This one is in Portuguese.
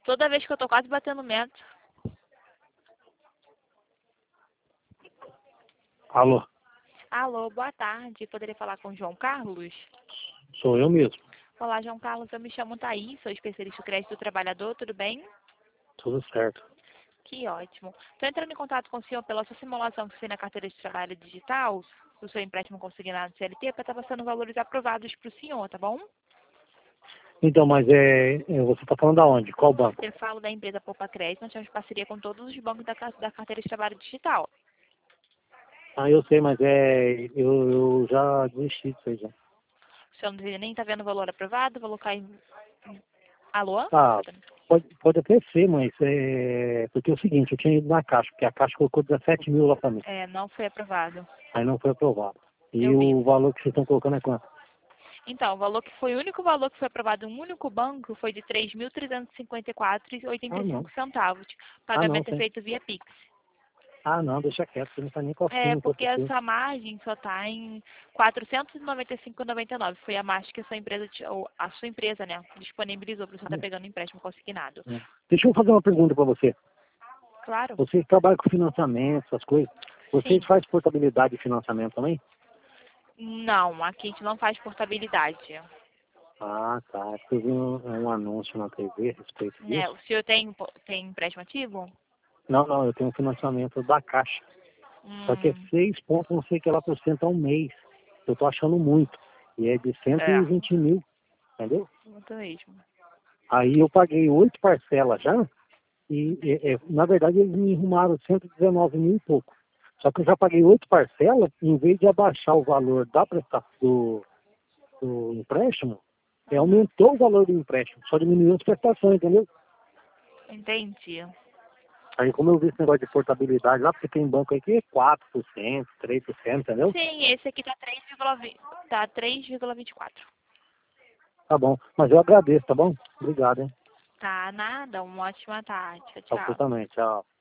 Toda vez que eu tô quase batendo meta. Alô, Alô, boa tarde. Poderia falar com o João Carlos? sou eu mesmo. Olá, João Carlos. Eu me chamo Thaís, sou especialista em crédito do trabalhador. Tudo bem? Tudo certo. Que ótimo. Estou entrando em contato com o senhor pela sua simulação que fez na carteira de trabalho digital, do seu empréstimo consignado CLT, para estar passando valores aprovados para o senhor, tá bom? Então, mas você está falando aonde? Qual banco? Eu falo da empresa Poupa Crédito, nós temos parceria com todos os bancos da carteira de trabalho digital. Ah, eu sei, mas eu já desisti disso aí já. O senhor não nem está vendo o valor aprovado, vou colocar em... Alô? Ah, pode até ser, mas porque é o seguinte, eu tinha ido na Caixa, porque a Caixa colocou 17 mil lá para mim. É, não foi aprovado. Aí não foi aprovado. E Eu vi. o valor que vocês estão colocando é quanto? Então, o valor que foi o único valor que foi aprovado em um único banco foi de R$ Ah, não. 3.354,85. Ah, não, Pagamento é tem. feito via Pix. Ah, não, deixa quieto, você não está nem É, conseguindo que eu porque a preciso. sua margem só está em 495,99. Foi a margem que a sua empresa, ou a sua empresa, né, disponibilizou para você estar pegando empréstimo consignado. É. Deixa eu fazer uma pergunta para você. Claro. Vocês trabalham com financiamento, essas coisas. Vocês Sim. fazem portabilidade de financiamento também? Não, aqui a gente não faz portabilidade. Ah, tá. Eu vi um anúncio na TV a respeito Né, disso. o senhor tem empréstimo ativo? Não, não, eu tenho um financiamento da Caixa. Só que é Hum, 6 pontos, não sei o que lá por cento ao mês. Eu tô achando muito. E é de cento é, e vinte mil, entendeu? muito mesmo. Aí eu paguei 8 parcelas já. E na verdade eles me arrumaram 119 mil e pouco. Só que eu já paguei 8 parcelas, em vez de abaixar o valor da prestação do empréstimo, Uhum. aumentou o valor do empréstimo, só diminuiu as prestações, entendeu? Entendi. Aí como eu vi esse negócio de portabilidade lá, porque tem banco aí que é 4%, 3%, entendeu? Sim, esse aqui tá 3,20, tá 3,24. Tá bom. Mas eu agradeço, tá bom? Obrigado, hein? Tá, nada. Uma ótima tarde. Tchau, Pra você tchau. também. Tchau.